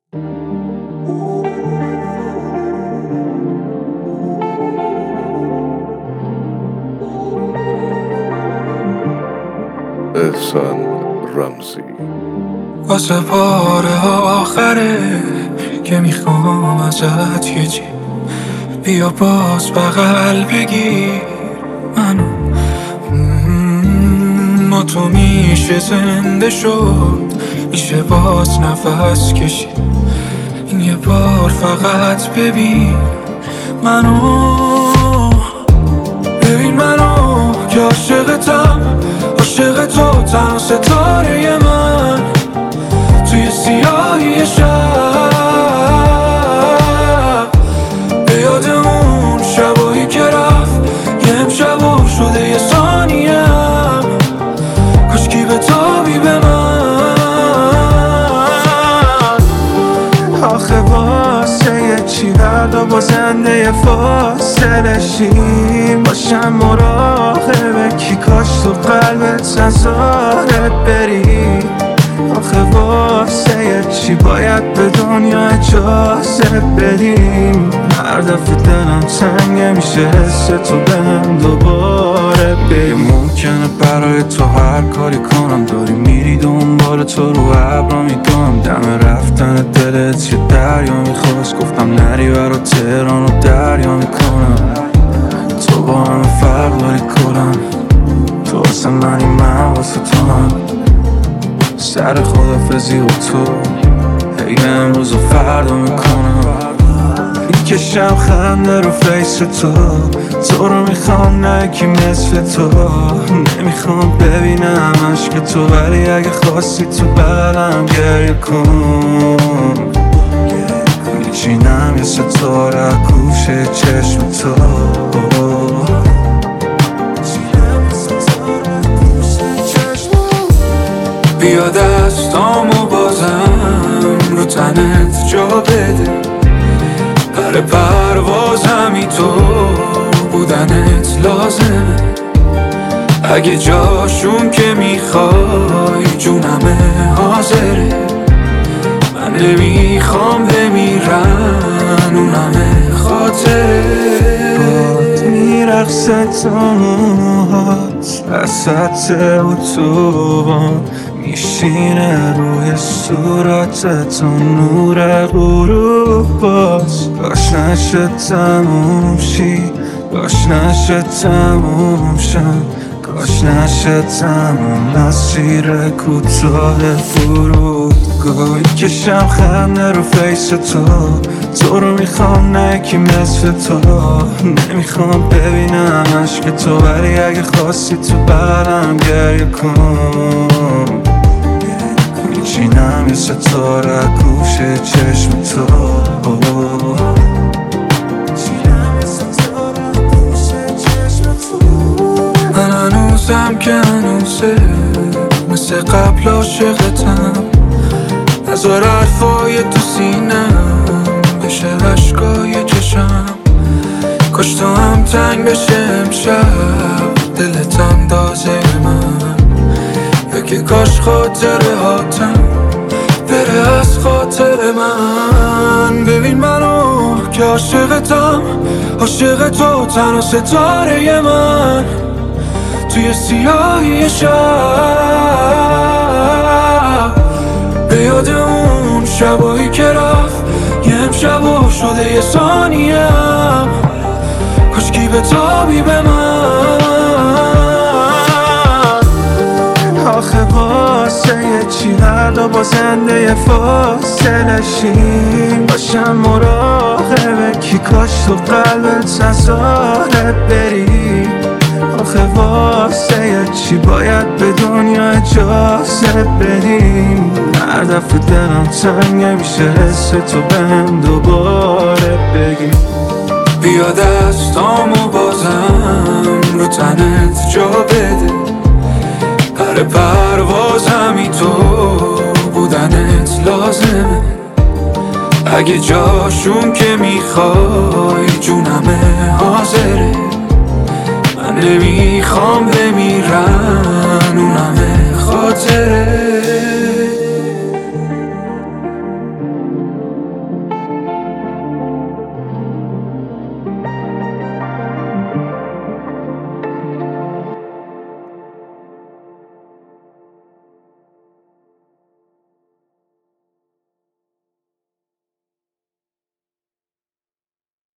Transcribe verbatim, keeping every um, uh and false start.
احسان رمزی. واسه بار آخره که میخوام ازت یه چی، بیا باز بغل بگیر منو. ما تو میشه زنده شد، میشه باز نفس کشید. این یه بار فقط ببین منو، ببین منو که عاشقتم، عاشق تو تنها ستاره من توی سیاهی شب. به یاد اون شبایی که رفت، یه امشبا شده یه ثانیم، کاشکی بتابی به من. آخه واسه یه چی هر دو بازنده یه فاصله شیم باشم مراقبه کی، کاش تو قلبت نذاره بری. آخه واسه یه چی باید به دنیا اجازه بدیم. هر دفعه دلم تنگه میشه حس تو بهم دوباره بی. ممکنه برای تو هر کاری کنم، داری میری دنبال تو رو ابرا میدونم. دم رفتن دلت یه دریا میخواست، گفتم نری برا تهران و دریا میکنم. تو با همه فرق داری کنم، تو واسه منی من واسه تو هم. سر خدافزی و تو هی امروز و فردا میکنم. میکشم خنده رو فیس تو، تو رو میخوام نه کی مثل تو. نمیخوام ببینم عشق تو، ولی اگه خواستی تو بغلم گریه کن. میچینم یه ستاره گوشه چشم تو، بیا دستامو بازم رو تنت جا بده، پر پروازمی تو بودنت لازمه. اگه جاشون که میخوای جونمه حاضره، من نمیخوام بمیرن اونمه خاطره. باد میرقصه تو موهات وسط اتوبان، میشینه روی صورتت و نور غروب باز. کاش نشه تموم شی، کاش نشه تموم شم، کاش نشه تموم مسیر کوتاه فرودگاه. کشم خنده رو فیس تو، تو رو میخوام نه کی مثل تو. نمیخوام ببینم عشق تو، ولی اگه خواستی تو بغلم گریه کن. میچینم یه ستاره گوشه چشم تو، من هنوزم که هنوزه مثل قبل عاشقتم. نذار حرفای تو سینم بشه عشقای چشم. کاش تو هم تنگ بشه امشب دلت اندازه من، یا که کاش خاطره هاتم بره از خاطر من. ببین منو که عاشقتم، عاشق تو تنها ستاره من توی سیاهی شب. به یاد اون شبایی که رفت، یه امشبا شده یه ثانیم، کاشکی بتابی به من. آخه واسه یه چی هر دو بازنده یه فاصله شیم باشم مراقبه کی، کاش تو قلبت نذاره بری. آخه واسه یه چی باید به دنیا اجازه بدیم. هر دفعه دلم تنگه میشه حس تو بهم دوباره بگی. بیا دستامو بازم رو تنت جا بده، پر پروازمی تو بودنت لازمه. اگه جاشون که میخوای جونمه حاضره، من نمیخوام بمیرن اونمه خاطره.